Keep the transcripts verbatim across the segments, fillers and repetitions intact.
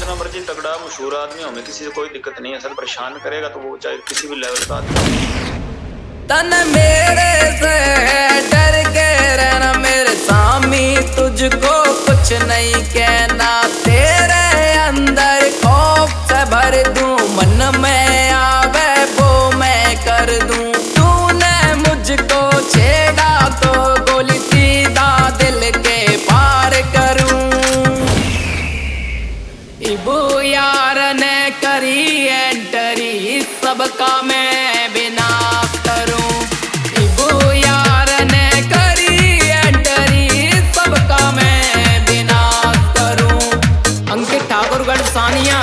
जितना मर्जी तगड़ा मशहूर आदमी हो, हमें किसी से कोई दिक्कत नहीं है। सर परेशान करेगा तो वो चाहे किसी भी लेवल का आदमी। तन मेरे से डर के रहना मेरे सामी, तुझको कुछ नहीं कहना। तेरे अंदर खौफ से भर दूं, मन में आवे वो मैं कर दूं। तूने मुझको छेड़ा तो गोली सीधा दिल के पार करूं। इबू यार ने करी एंटरी, सबका मैं विनाश करूं। इबू यार ने करी एंटरी, सबका मैं विनाश करूं। अंकित ठाकुरगढ़ सानिया।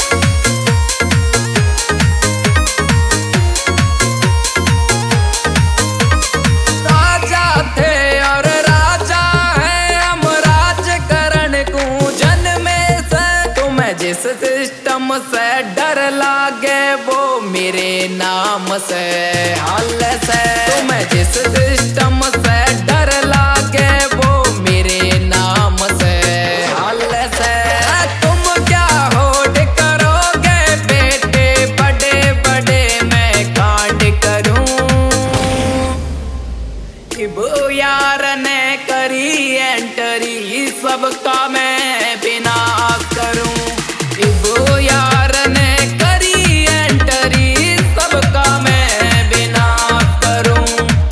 राजा थे और राजा है, हम राजकरण कूजन में से। तुम्हें जिस सिस्टम से डर लागे वो मेरे नाम से हल से। तुम्हें जिस सिस्टम से डर लागे वो मेरे नाम से हल से। तुम क्या होड़ करोगे बेटे, बड़े बड़े मैं कांड करूं। इबू यार ने करी एंटरी, सबका मैं विनाश करूं। इबू यार ने करी एंटरी, सबका मैं विनाश करूं।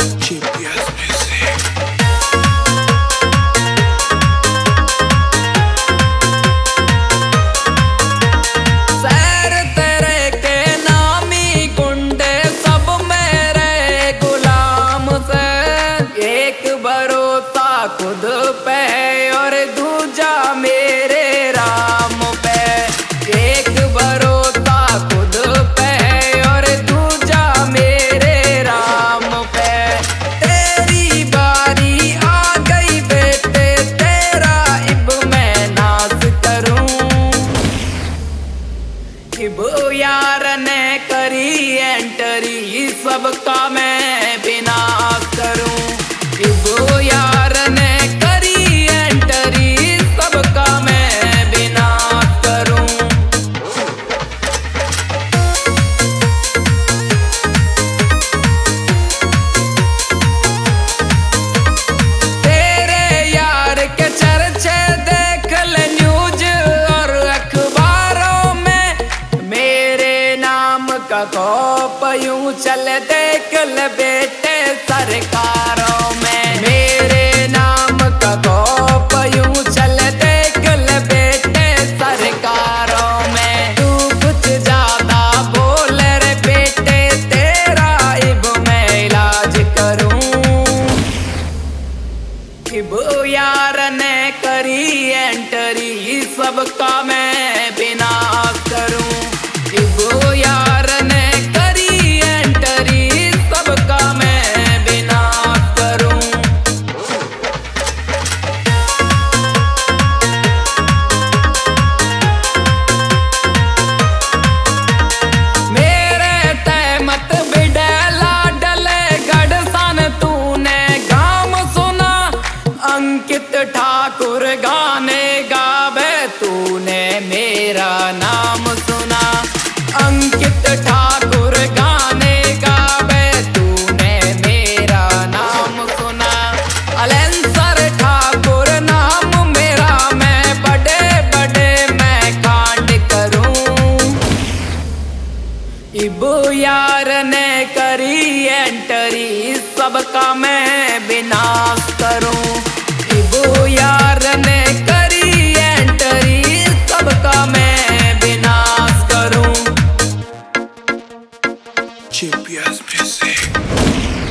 शहर तेरे के नामी गुंडे सब मेरे गुलाम से। एक भरोसा खुद पे और दूजा मेरे राम पे। एक भरोसा खुद पे और दूजा मेरे राम पे। तेरी बारी आ गई बेटे, तेरा इब मैं नाश करूं। इबू यार ने करी एंटरी, सबका मैं विनाश करूं। इबू यार ने करी एंटरी, सबका मैं विनाश करूं। तेरे यार के चर्चे देख ले न्यूज और अखबारों में। मेरे नाम का खौफ यूं चले देख ले बेटे सरकारों में। मेरे नाम का खौफ यूं चले देख ले बेटे सरकारों में। तू कुछ ज्यादा बोल रे बेटे, तेरा इब मैं इलाज करूं। इबू यार ने करी एंटरी, सबका मैं विनाश करूं। इबू यार ने करी एंटरी, सबका मैं विनाश करूं। मेरे तहमत बिडला डले गढ़सन, तूने गाम सुना। अंकित ठाकुर गाने गावे, तूने मेरा नाम सुना। अंकित ठाकुर गाने गावे, तूने मेरा नाम सुना। अलेंसर ठाकुर नाम मेरा, मैं बड़े बड़े मैं कांड करूं। इबू यार ने करी एंटरी, सबका मैं विनाश करूं। इबू यार ने करी एंटरी, सबका मैं विनाश करूं। G P S Music.